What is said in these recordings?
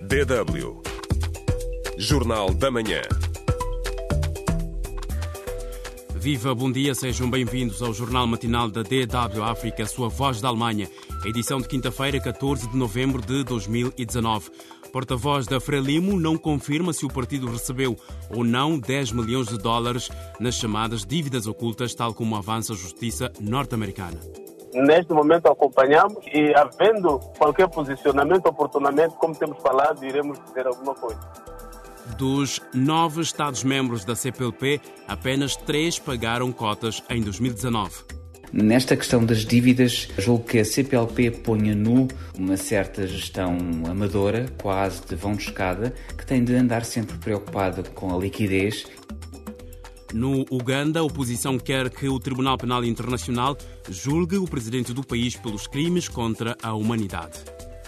DW Jornal da Manhã. Viva, bom dia, sejam bem-vindos ao Jornal Matinal da DW África, sua voz da Alemanha. Edição de quinta-feira, 14 de novembro de 2019. Porta-voz da Frelimo não confirma se o partido recebeu ou não 10 milhões de dólares nas chamadas dívidas ocultas, tal como avança a justiça norte-americana. Neste momento acompanhamos e, havendo qualquer posicionamento, oportunamente, como temos falado, iremos dizer alguma coisa. Dos 9 Estados-membros da CPLP, apenas 3 pagaram cotas em 2019. Nesta questão das dívidas, julgo que a CPLP põe a nu uma certa gestão amadora, quase de vão de escada, que tem de andar sempre preocupada com a liquidez. No Uganda, a oposição quer que o Tribunal Penal Internacional julgue o presidente do país pelos crimes contra a humanidade.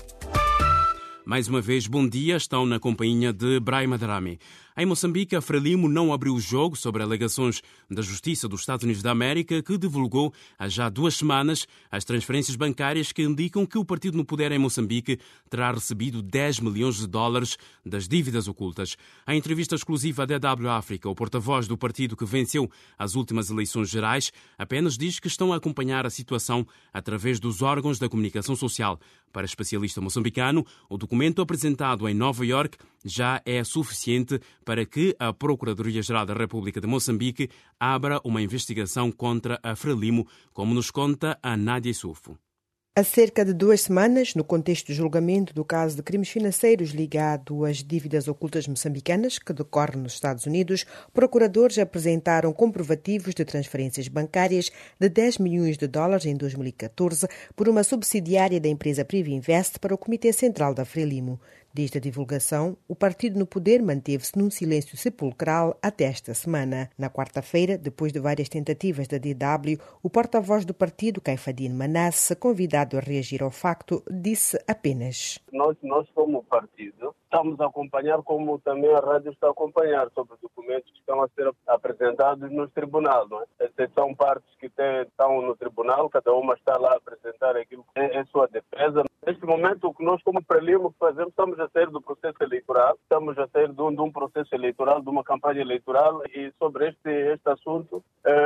Mais uma vez, bom dia, estão na companhia de Brahima Darami. Em Moçambique, a Frelimo não abriu o jogo sobre alegações da Justiça dos Estados Unidos da América, que divulgou há já 2 semanas as transferências bancárias que indicam que o partido no poder em Moçambique terá recebido 10 milhões de dólares das dívidas ocultas. Em entrevista exclusiva à DW África, o porta-voz do partido que venceu as últimas eleições gerais apenas diz que estão a acompanhar a situação através dos órgãos da comunicação social. Para o especialista moçambicano, o documento apresentado em Nova Iorque já é suficiente para que a Procuradoria-Geral da República de Moçambique abra uma investigação contra a Frelimo, como nos conta a Nádia Sufo. Há cerca de 2 semanas, no contexto do julgamento do caso de crimes financeiros ligado às dívidas ocultas moçambicanas, que decorre nos Estados Unidos, procuradores apresentaram comprovativos de transferências bancárias de 10 milhões de dólares em 2014 por uma subsidiária da empresa Privinvest para o Comitê Central da Frelimo. Desde a divulgação, o partido no poder manteve-se num silêncio sepulcral até esta semana. Na quarta-feira, depois de várias tentativas da DW, o porta-voz do partido, Caifadine Manasse, convidado a reagir ao facto, disse apenas: Nós como partido, estamos a acompanhar, como também a rádio está a acompanhar, sobre documentos que estão a ser apresentados nos tribunais. Não é? São partes que estão no tribunal, cada uma está lá a apresentar aquilo que é sua defesa. Neste momento, o que nós como Frelimo fazemos, estamos a sair do processo eleitoral, estamos a sair de um processo eleitoral, de uma campanha eleitoral, e sobre este assunto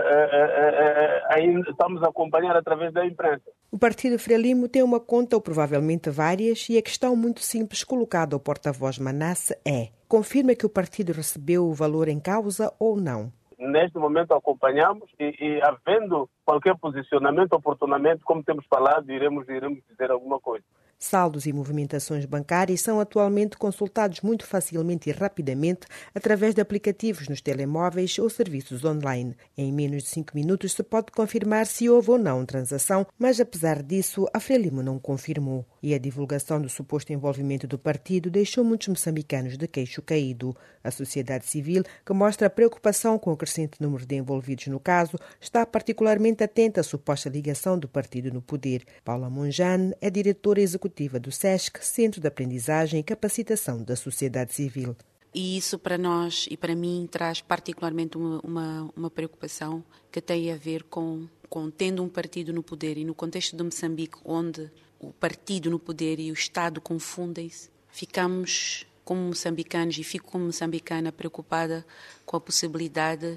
ainda estamos a acompanhar através da imprensa. O partido Frelimo tem uma conta, ou provavelmente várias, e a questão muito simples colocada ao porta-voz Manasse é: confirma que o partido recebeu o valor em causa ou não? Neste momento acompanhamos e havendo qualquer posicionamento, oportunamente, como temos falado, iremos dizer alguma coisa. Saldos e movimentações bancárias são atualmente consultados muito facilmente e rapidamente através de aplicativos nos telemóveis ou serviços online. Em menos de 5 minutos se pode confirmar se houve ou não transação, mas apesar disso, a Frelimo não confirmou. E a divulgação do suposto envolvimento do partido deixou muitos moçambicanos de queixo caído. A sociedade civil, que mostra preocupação com o crescente número de envolvidos no caso, está particularmente atenta à suposta ligação do partido no poder. Paula Monjane é diretora executiva do SESC, Centro de Aprendizagem e Capacitação da Sociedade Civil. E isso para nós e para mim traz particularmente uma preocupação que tem a ver com tendo um partido no poder, e no contexto de Moçambique, onde o partido no poder e o Estado confundem-se, ficamos como moçambicanos, e fico como moçambicana preocupada com a possibilidade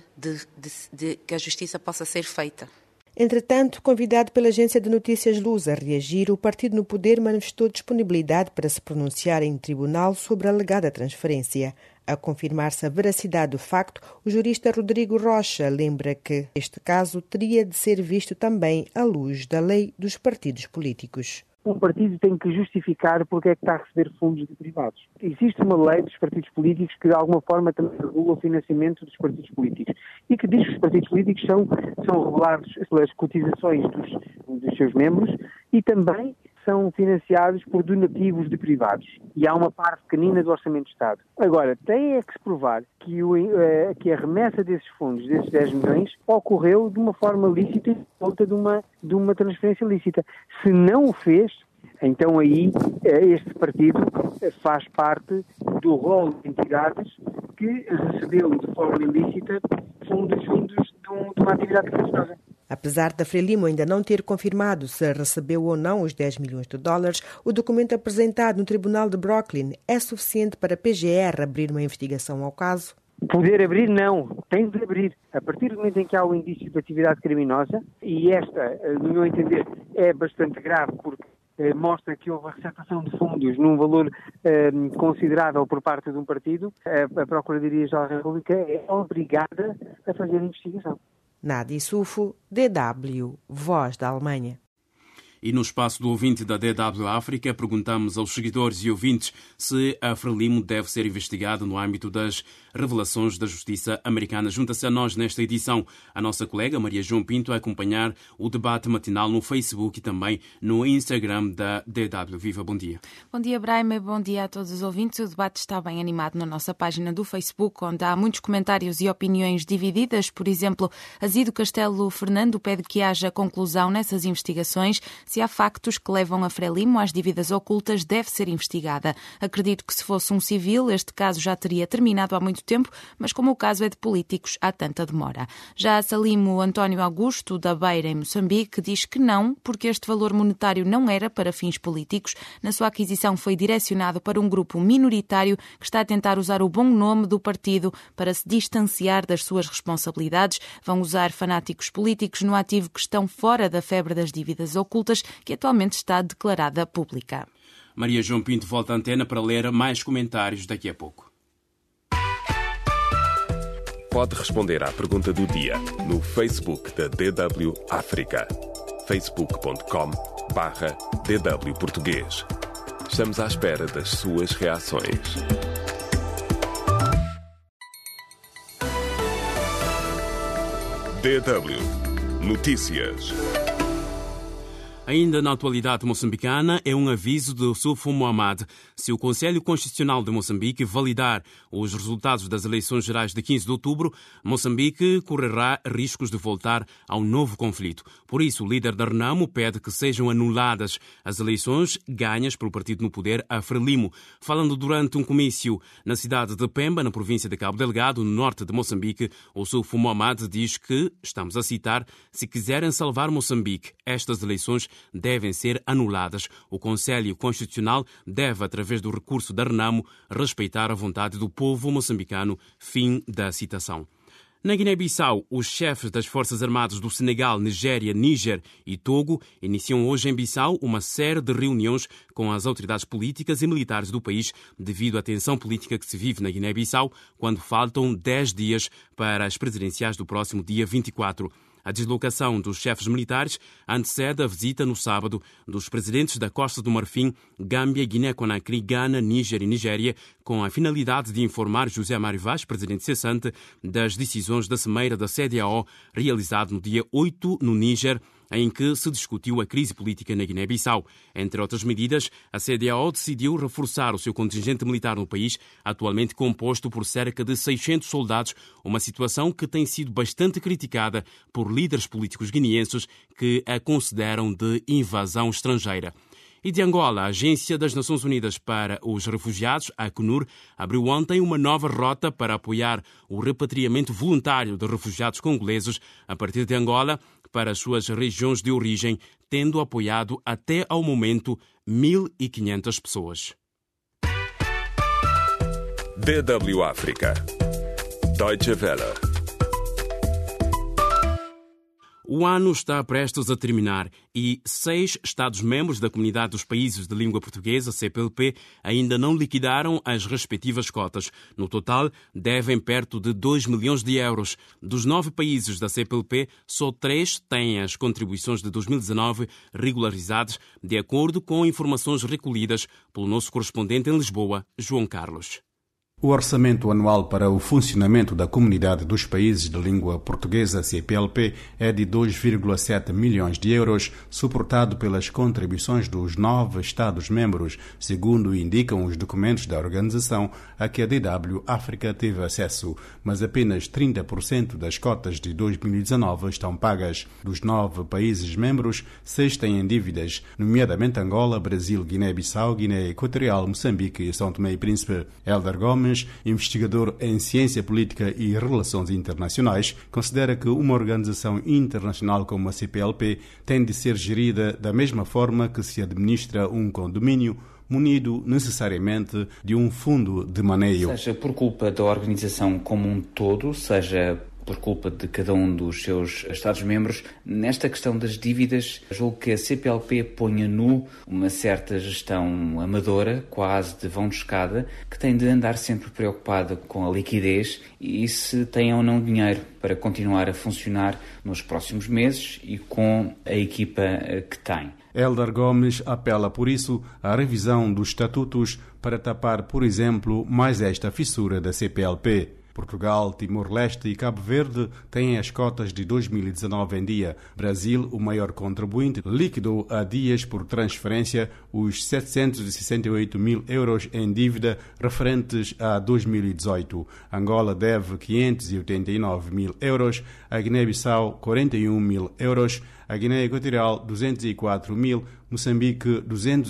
de que a justiça possa ser feita. Entretanto, convidado pela agência de notícias Luz a reagir, o partido no poder manifestou disponibilidade para se pronunciar em tribunal sobre a alegada transferência. A confirmar-se a veracidade do facto, o jurista Rodrigo Rocha lembra que este caso teria de ser visto também à luz da lei dos partidos políticos. Um partido tem que justificar porque é que está a receber fundos de privados. Existe uma lei dos partidos políticos que de alguma forma também regula o financiamento dos partidos políticos e que diz que os partidos políticos são regulados pelas cotizações dos seus membros e também são financiados por donativos de privados. E há uma parte pequenina do Orçamento de Estado. Agora, tem é que se provar que a remessa desses fundos, desses 10 milhões, ocorreu de uma forma lícita e de volta de uma transferência lícita. Se não o fez, então aí este partido faz parte do rol de entidades que recebeu de forma ilícita fundos de uma atividade criminosa. Apesar da Frelimo ainda não ter confirmado se recebeu ou não os 10 milhões de dólares, o documento apresentado no Tribunal de Brooklyn é suficiente para a PGR abrir uma investigação ao caso? Poder abrir, não. Tem de abrir. A partir do momento em que há um indício de atividade criminosa, e esta, no meu entender, é bastante grave porque mostra que houve a receptação de fundos num valor considerável por parte de um partido, a Procuradoria-Geral da República é obrigada a fazer a investigação. Nádia Sufo, DW, Voz da Alemanha. E no espaço do ouvinte da DW África, perguntamos aos seguidores e ouvintes se a Frelimo deve ser investigada no âmbito das revelações da justiça americana. Junta-se a nós nesta edição a nossa colega Maria João Pinto a acompanhar o debate matinal no Facebook e também no Instagram da DW. Viva, bom dia. Bom dia, Brahma, bom dia a todos os ouvintes. O debate está bem animado na nossa página do Facebook, onde há muitos comentários e opiniões divididas. Por exemplo, Azido Castelo Fernando pede que haja conclusão nessas investigações. Se há factos que levam a Frelimo às dívidas ocultas, deve ser investigada. Acredito que se fosse um civil, este caso já teria terminado há muito tempo, mas como o caso é de políticos, há tanta demora. Já Salimo António Augusto, da Beira, em Moçambique, diz que não, porque este valor monetário não era para fins políticos. Na sua aquisição foi direcionado para um grupo minoritário que está a tentar usar o bom nome do partido para se distanciar das suas responsabilidades. Vão usar fanáticos políticos no ativo que estão fora da febre das dívidas ocultas, que atualmente está declarada pública. Maria João Pinto volta à antena para ler mais comentários daqui a pouco. Pode responder à pergunta do dia no Facebook da DW África. facebook.com/DW Português. Estamos à espera das suas reações. DW Notícias. Ainda na atualidade moçambicana, é um aviso de Sufo Mohamed. Se o Conselho Constitucional de Moçambique validar os resultados das eleições gerais de 15 de outubro, Moçambique correrá riscos de voltar a um novo conflito. Por isso, o líder da Renamo pede que sejam anuladas as eleições ganhas pelo partido no poder, a Frelimo. Falando durante um comício na cidade de Pemba, na província de Cabo Delgado, no norte de Moçambique, o Sufo Mohamed diz que, estamos a citar, se quiserem salvar Moçambique, estas eleições devem ser anuladas. O Conselho Constitucional deve, através do recurso da Renamo, respeitar a vontade do povo moçambicano. Fim da citação. Na Guiné-Bissau, os chefes das Forças Armadas do Senegal, Nigéria, Níger e Togo iniciam hoje em Bissau uma série de reuniões com as autoridades políticas e militares do país devido à tensão política que se vive na Guiné-Bissau, quando faltam 10 dias para as presidenciais do próximo dia 24. A deslocação dos chefes militares antecede a visita no sábado dos presidentes da Costa do Marfim, Gâmbia, Guiné-Conakry, Gana, Níger e Nigéria, com a finalidade de informar José Mário Vaz, presidente cessante, das decisões da Cimeira da CEDEAO, realizado no dia 8 no Níger, em que se discutiu a crise política na Guiné-Bissau. Entre outras medidas, a CEDEAO decidiu reforçar o seu contingente militar no país, atualmente composto por cerca de 600 soldados, uma situação que tem sido bastante criticada por líderes políticos guineenses que a consideram de invasão estrangeira. E de Angola, a Agência das Nações Unidas para os Refugiados, a ACNUR, abriu ontem uma nova rota para apoiar o repatriamento voluntário de refugiados congoleses a partir de Angola para as suas regiões de origem, tendo apoiado até ao momento 1.500 pessoas. DW África. Deutsche Welle. O ano está prestes a terminar e 6 Estados-membros da Comunidade dos Países de Língua Portuguesa, CPLP, ainda não liquidaram as respectivas cotas. No total, devem perto de 2 milhões de euros. Dos 9 países da CPLP, só 3 têm as contribuições de 2019 regularizadas, de acordo com informações recolhidas pelo nosso correspondente em Lisboa, João Carlos. O orçamento anual para o funcionamento da Comunidade dos Países de Língua Portuguesa, CPLP, é de 2,7 milhões de euros, suportado pelas contribuições dos 9 Estados-membros, segundo indicam os documentos da organização a que a DW África teve acesso, mas apenas 30% das cotas de 2019 estão pagas. Dos 9 países-membros, 6 têm dívidas, nomeadamente Angola, Brasil, Guiné-Bissau, Guiné Equatorial, Moçambique e São Tomé e Príncipe. Hélder Gomes, Gomes, investigador em ciência política e relações internacionais, considera que uma organização internacional como a CPLP tem de ser gerida da mesma forma que se administra um condomínio, munido necessariamente de um fundo de maneio. Seja por culpa da organização como um todo, seja por culpa de cada um dos seus Estados-membros, nesta questão das dívidas, julgo que a CPLP põe a nu uma certa gestão amadora, quase de vão de escada, que tem de andar sempre preocupada com a liquidez e se tem ou não dinheiro para continuar a funcionar nos próximos meses e com a equipa que tem. Hélder Gomes apela, por isso, à revisão dos estatutos para tapar, por exemplo, mais esta fissura da CPLP. Portugal, Timor-Leste e Cabo Verde têm as cotas de 2019 em dia. Brasil, o maior contribuinte, liquidou há dias por transferência os 768 mil euros em dívida referentes a 2018. Angola deve 589 mil euros, a Guiné-Bissau 41 mil euros, a Guiné Equatorial 204 mil, Moçambique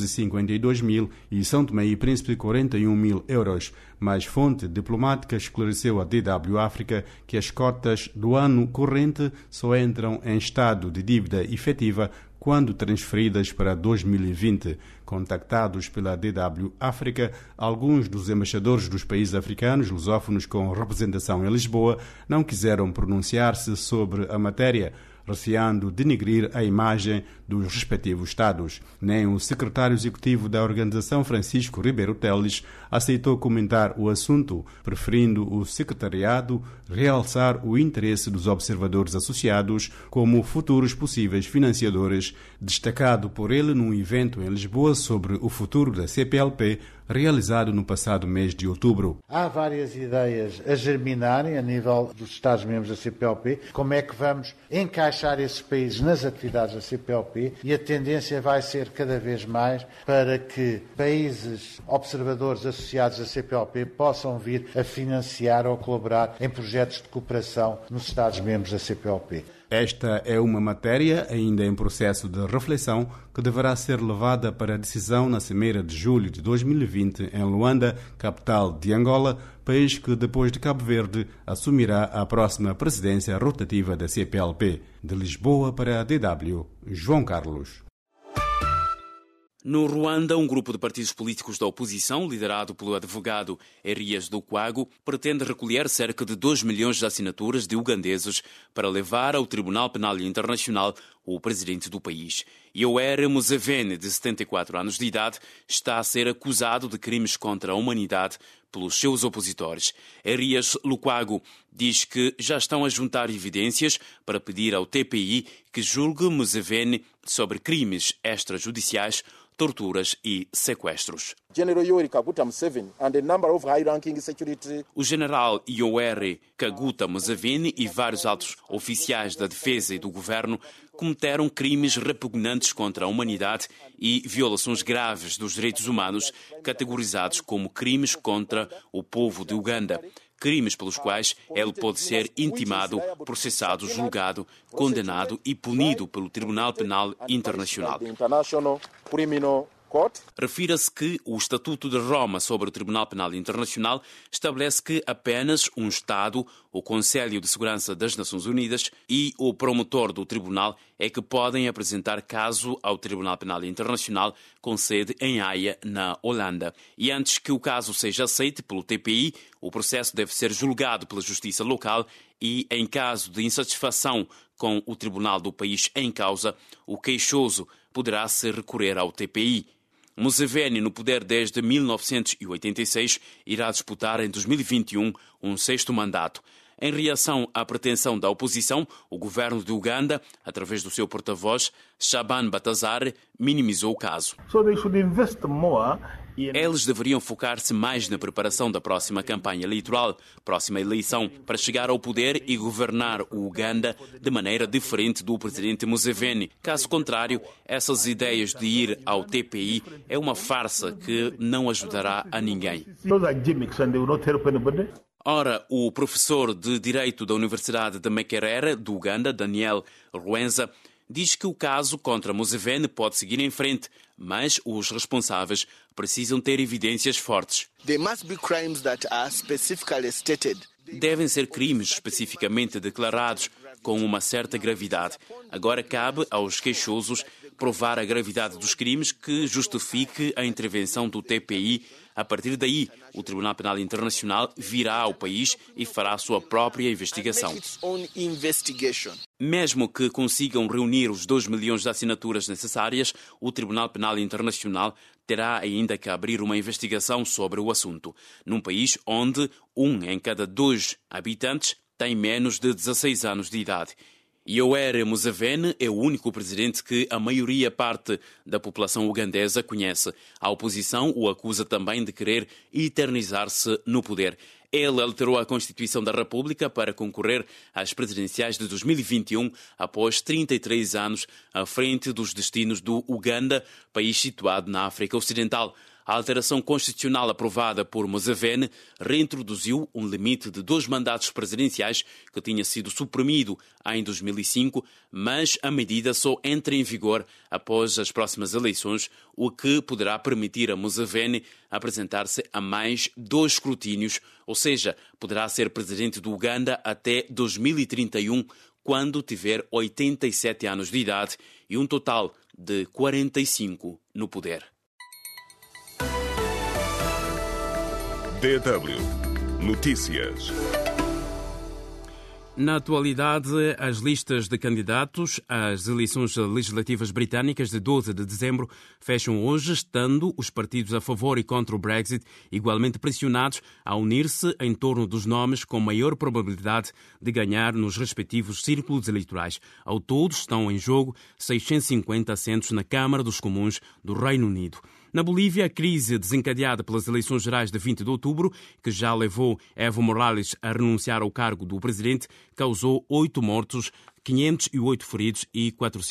252 mil e São Tomé e Príncipe 41 mil euros. Mas fonte diplomática esclareceu à DW África que as cotas do ano corrente só entram em estado de dívida efetiva quando transferidas para 2020. Contactados pela DW África, alguns dos embaixadores dos países africanos lusófonos com representação em Lisboa não quiseram pronunciar-se sobre a matéria, receando denegrir a imagem dos respectivos Estados. Nem o secretário executivo da organização, Francisco Ribeiro Teles, aceitou comentar o assunto, preferindo o secretariado realçar o interesse dos observadores associados como futuros possíveis financiadores, destacado por ele num evento em Lisboa sobre o futuro da CPLP, realizado no passado mês de outubro. Há várias ideias a germinarem a nível dos Estados-membros da CPLP, como é que vamos encaixar esses países nas atividades da CPLP, e a tendência vai ser cada vez mais para que países observadores associados à CPLP possam vir a financiar ou colaborar em projetos de cooperação nos Estados-membros da CPLP. Esta é uma matéria ainda em processo de reflexão que deverá ser levada para a decisão na Cimeira de julho de 2020 em Luanda, capital de Angola, país que, depois de Cabo Verde, assumirá a próxima presidência rotativa da CPLP. De Lisboa para a DW, João Carlos. No Ruanda, um grupo de partidos políticos da oposição, liderado pelo advogado Erias Lukwago, pretende recolher cerca de 2 milhões de assinaturas de ugandeses para levar ao Tribunal Penal Internacional o presidente do país. Yoweri Museveni, de 74 anos de idade, está a ser acusado de crimes contra a humanidade pelos seus opositores. Erias Lukwago diz que já estão a juntar evidências para pedir ao TPI que julgue Museveni sobre crimes extrajudiciais, torturas e sequestros. O general Yoweri Kaguta Museveni e vários altos oficiais da defesa e do governo cometeram crimes repugnantes contra a humanidade e violações graves dos direitos humanos, categorizados como crimes contra o povo de Uganda. Crimes pelos quais ele pode ser intimado, processado, julgado, condenado e punido pelo Tribunal Penal Internacional. Refira-se que o Estatuto de Roma sobre o Tribunal Penal Internacional estabelece que apenas um Estado, o Conselho de Segurança das Nações Unidas e o promotor do Tribunal é que podem apresentar caso ao Tribunal Penal Internacional com sede em Haia, na Holanda. E antes que o caso seja aceite pelo TPI, o processo deve ser julgado pela Justiça local e, em caso de insatisfação com o Tribunal do país em causa, o queixoso poderá se recorrer ao TPI. Museveni, no poder desde 1986, irá disputar em 2021 um 6º mandato. Em reação à pretensão da oposição, o governo de Uganda, através do seu porta-voz, Shaban Batazare, minimizou o caso. Eles deveriam focar-se mais na preparação da próxima campanha eleitoral, próxima eleição, para chegar ao poder e governar o Uganda de maneira diferente do presidente Museveni. Caso contrário, essas ideias de ir ao TPI é uma farsa que não ajudará a ninguém. Ora, o professor de Direito da Universidade de Makerere, do Uganda, Daniel Rwenza, diz que o caso contra Museveni pode seguir em frente, mas os responsáveis precisam ter evidências fortes. There must be crimes that are specifically stated. Devem ser crimes especificamente declarados, com uma certa gravidade. Agora cabe aos queixosos provar a gravidade dos crimes que justifique a intervenção do TPI. A partir daí, o Tribunal Penal Internacional virá ao país e fará a sua própria investigação. Mesmo que consigam reunir os 2 milhões de assinaturas necessárias, o Tribunal Penal Internacional terá ainda que abrir uma investigação sobre o assunto, num país onde 1 em cada 2 habitantes tem menos de 16 anos de idade. Yoweri Museveni é o único presidente que a maioria parte da população ugandesa conhece. A oposição o acusa também de querer eternizar-se no poder. Ele alterou a Constituição da República para concorrer às presidenciais de 2021, após 33 anos à frente dos destinos do Uganda, país situado na África Ocidental. A alteração constitucional aprovada por Museveni reintroduziu um limite de 2 mandatos presidenciais que tinha sido suprimido em 2005, mas a medida só entra em vigor após as próximas eleições, o que poderá permitir a Museveni apresentar-se a mais 2 escrutínios, ou seja, poderá ser presidente do Uganda até 2031, quando tiver 87 anos de idade e um total de 45 no poder. DW Notícias. Na atualidade, as listas de candidatos às eleições legislativas britânicas de 12 de dezembro fecham hoje, estando os partidos a favor e contra o Brexit igualmente pressionados a unir-se em torno dos nomes com maior probabilidade de ganhar nos respectivos círculos eleitorais. Ao todo, estão em jogo 650 assentos na Câmara dos Comuns do Reino Unido. Na Bolívia, a crise desencadeada pelas eleições gerais de 20 de outubro, que já levou Evo Morales a renunciar ao cargo do presidente, causou 8 mortos, 508 feridos e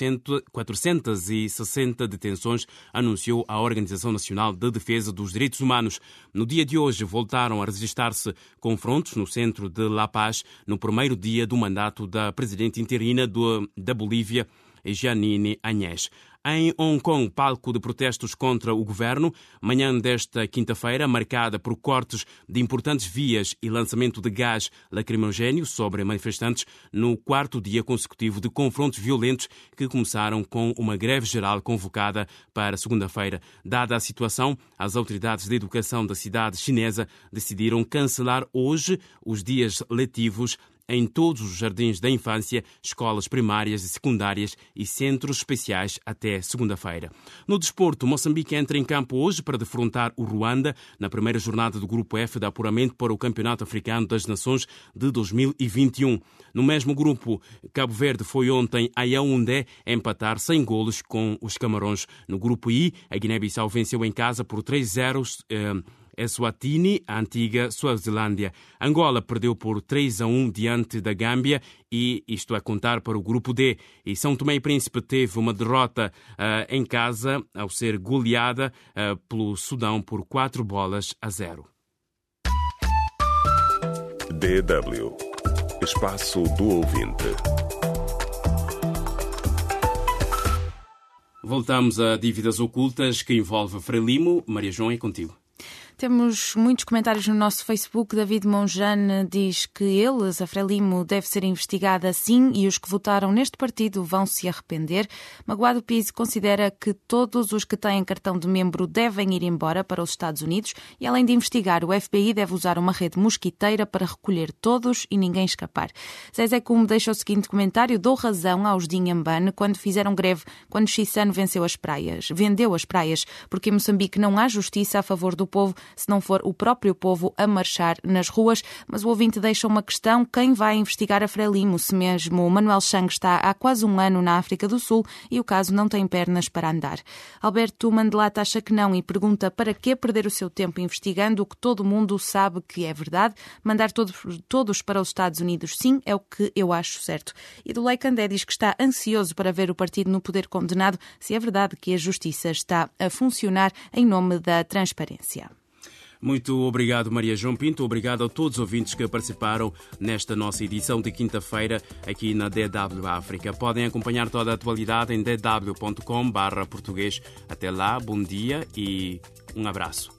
460 detenções, anunciou a Organização Nacional de Defesa dos Direitos Humanos. No dia de hoje, voltaram a registrar-se confrontos no centro de La Paz, no primeiro dia do mandato da presidente interina da Bolívia, Janine Áñez. Em Hong Kong, palco de protestos contra o governo, manhã desta quinta-feira, marcada por cortes de importantes vias e lançamento de gás lacrimogéneo sobre manifestantes, no 4º dia consecutivo de confrontos violentos que começaram com uma greve geral convocada para segunda-feira. Dada a situação, as autoridades de educação da cidade chinesa decidiram cancelar hoje os dias letivos em todos os jardins da infância, escolas primárias e secundárias e centros especiais até segunda-feira. No desporto, Moçambique entra em campo hoje para defrontar o Ruanda na primeira jornada do Grupo F de apuramento para o Campeonato Africano das Nações de 2021. No mesmo grupo, Cabo Verde foi ontem a Yaoundé empatar sem golos com os Camarões. No Grupo I, a Guiné-Bissau venceu em casa por 3-0 Eswatini, a antiga Suazilândia. Angola perdeu por 3-1 diante da Gâmbia e isto a contar para o Grupo D. E São Tomé e Príncipe teve uma derrota em casa ao ser goleada pelo Sudão por 4-0. DW Espaço do Ouvinte. Voltamos a dívidas ocultas que envolve Frelimo. Maria João, é contigo. Temos muitos comentários no nosso Facebook. David Monjane diz que eles, a Frelimo, deve ser investigada sim e os que votaram neste partido vão se arrepender. Magoado Pizzi considera que todos os que têm cartão de membro devem ir embora para os Estados Unidos e, além de investigar, o FBI deve usar uma rede mosquiteira para recolher todos e ninguém escapar. Zezé Cume deixa o seguinte comentário: dou razão aos de Inhambane quando fizeram greve, quando Chissano vendeu as praias, porque em Moçambique não há justiça a favor do povo, se não for o próprio povo a marchar nas ruas. Mas o ouvinte deixa uma questão: quem vai investigar a Frelimo, se mesmo o Manuel Chang está há quase um ano na África do Sul e o caso não tem pernas para andar? Alberto Mandelata acha que não e pergunta: para que perder o seu tempo investigando o que todo mundo sabe que é verdade? Mandar todos para os Estados Unidos, sim, é o que eu acho certo. E do Leicandé diz que está ansioso para ver o partido no poder condenado, se é verdade que a justiça está a funcionar em nome da transparência. Muito obrigado, Maria João Pinto. Obrigado a todos os ouvintes que participaram nesta nossa edição de quinta-feira aqui na DW África. Podem acompanhar toda a atualidade em dw.com/português. Até lá, bom dia e um abraço.